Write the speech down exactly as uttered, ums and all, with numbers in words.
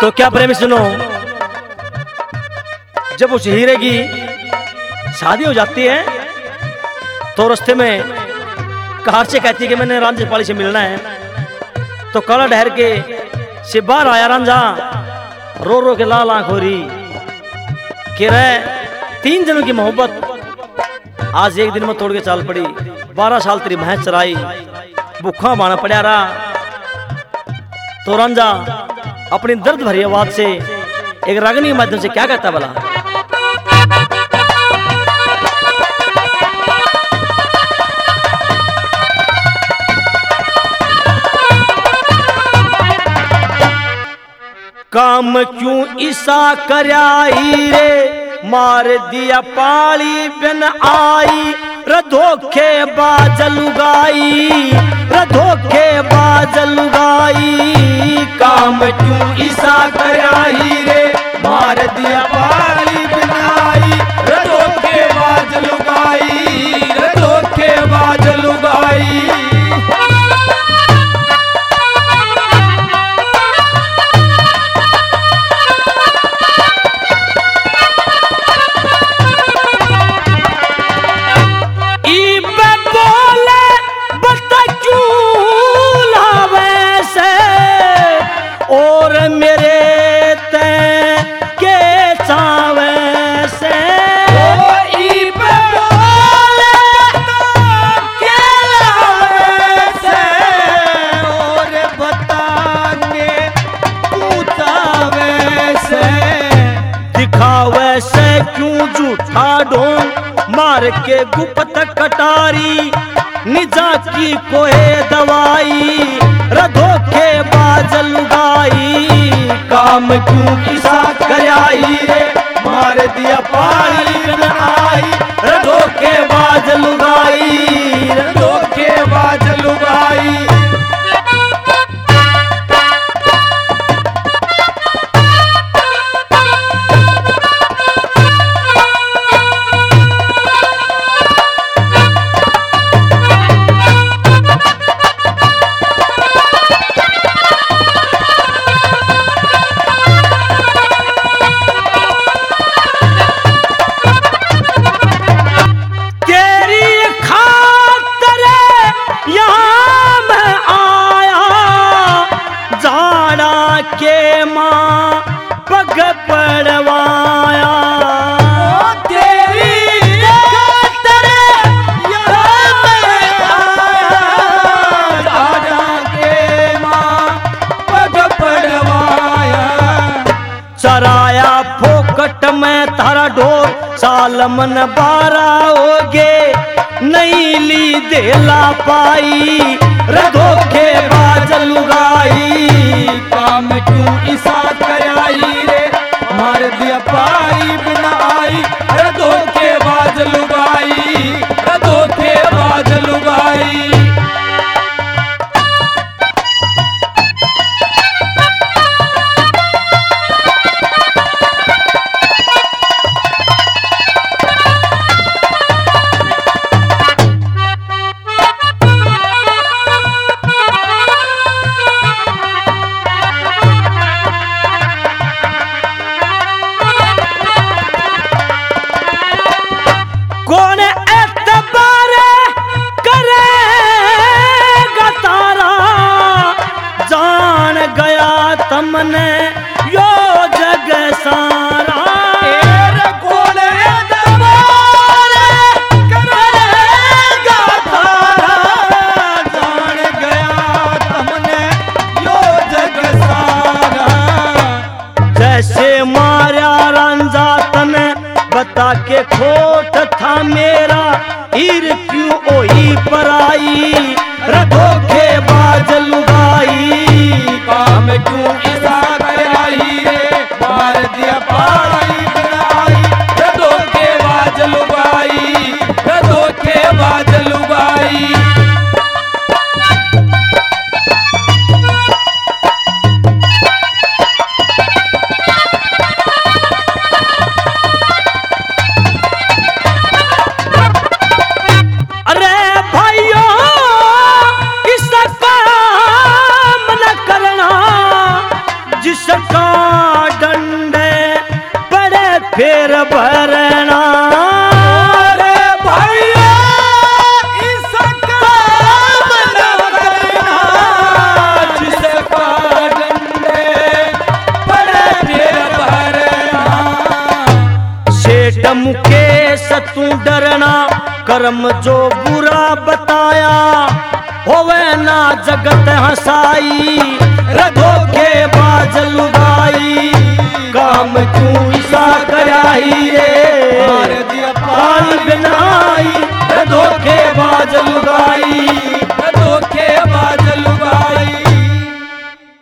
तो क्या प्रेमी सुनो, जब उस हीरे की शादी हो जाती है तो रास्ते में कार से कहती है कि मैंने रांझे पाली से मिलना है। तो काला डहर के से बाहर आया रांझा, रो रो के लाल आंख हो रही कि रहे तीन जनों की मोहब्बत आज एक दिन में तोड़ के चाल पड़ी। बारह साल तेरी भैंस चराई, भूखा बाना पड़ा रहा। तो रांझा अपनी दर्द भरी आवाज से एक रागनी के माध्यम से क्या कहता भला? काम क्यों ईसा कराई रे, मार दिया पाली बिन आई, रधोखे बाज लुगाई, रधोखे बाज लुगाई। काम क्यों ईसा कराई रे, मार दिया पाली बिन आई, रधोखे बाज लुगाई, रधोखे बाज लुगाई। और मेरे ते के चावे से ई पे बोले के लावे से, और बताने पूछावे से। दिखावे से क्यों झूठा ढोंग, मार के गुप्त कटारी, निजा की कोई दवाई, रधोखे बाज लुगाई। काम क्यों ईसा कराई रे, मार दिया पाली बिन आई, रधोखे बाज लुगाई, रधोखे बाज लुगाई। के माँ पग पड़वाया, तेरी खातिर यहाँ मैं आया, राजा के माँ पग पड़वाया। चराया फोकट में तारा ढोर, साल मन बारा होगे नहीं ली देला पाई, रधोखे बाज लुगाई। काम क्यों ईसा कराई रे, मार दिया पाली बिन आई, रधोखे बाज लुगाई, रधोखे बाज लुगाई। कौन एतबार करेगा तारा, जान गया तमने यो जग सारा। कौन एतबार करेगा तारा, जान गया तमने यो जग सारा। जैसे मारा रांझा तने बता के खोट था मेरा, हीर क्यों ओही पराई, रधोखे बाज लुगाई। काम क्यों ईसा कराई रे, मार दिया पाली बिन आई, रधोखे बाज लुगाई, रधोखे बाज लुगाई। अरे भाइयों, इस काम न करना, मुखे सतू डरना कर्म जो बुरा बताया होवे ना जगत हसाई रे धोखे बाज लुगाई काम क्यों ऐसा कराई रे मार दिया पाल बनाई रे धोखे बाज लुगाई